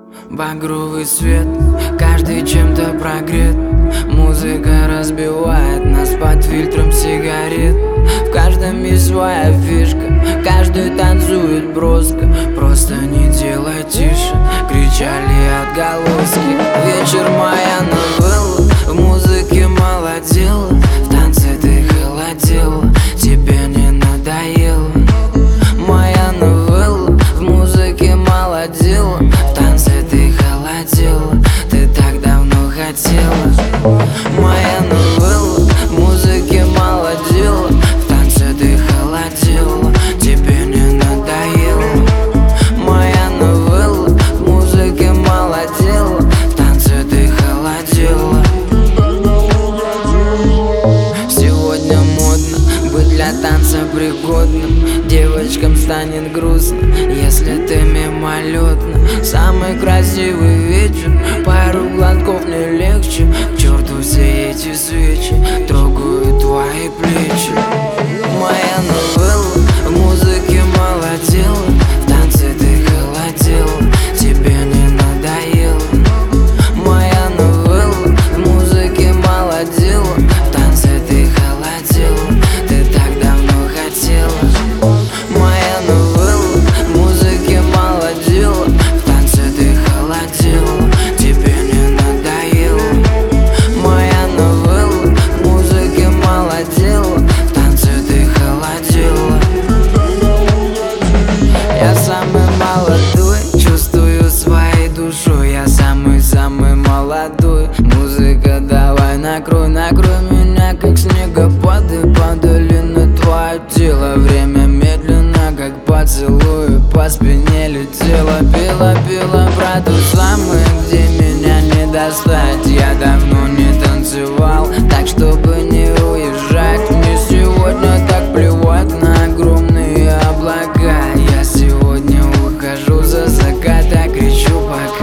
Багровый свет, каждый чем-то прогрет. Музыка разбивает нас под фильтром сигарет. В каждом есть своя фишка, каждый танцует броско. Просто не делай тише, кричали отголоски. Вечер моя новелла, в музыке мало дела. В танце ты холодела, тебе не надоело. Моя новелла, в музыке мало дела. В танце ты холодела, ты так давно хотела. Моя новелла, в музыке мало дела. В танце ты холодела, тебе не надоело. Моя новелла, в музыке мало дела. В танце ты холодела. Сегодня модно быть для танца пригодным. Девочкам станет грустно, если ты мимолетно. Самый красивый вечер, пару глотков не легче. К черту все эти свечи, трогают твои плечи. Моя новелла, в музыке мало дела. В танце ты холодела, тебе не надоело. Моя новелла, в музыке мало дела. В танце ты холодела, ты так давно хотела. Моя новелла, в музыке мало дела. В танце ты холодела, тебе не надоело. Моя новелла, в музыке мало дела. В танце ты холодела. Я самый молодой, чувствую своей душой. Я самый-самый молодой. Музыка, давай накрой, накрой меня, как снегопады. Падали на твое тело, время медленно, как поцелуй. По спине летела, пела про ту самую, где меня не достать. Я давно не танцевал, так чтобы не уезжать. Мне сегодня так плевать на огромные облака. Я сегодня ухожу за закат, а кричу пока.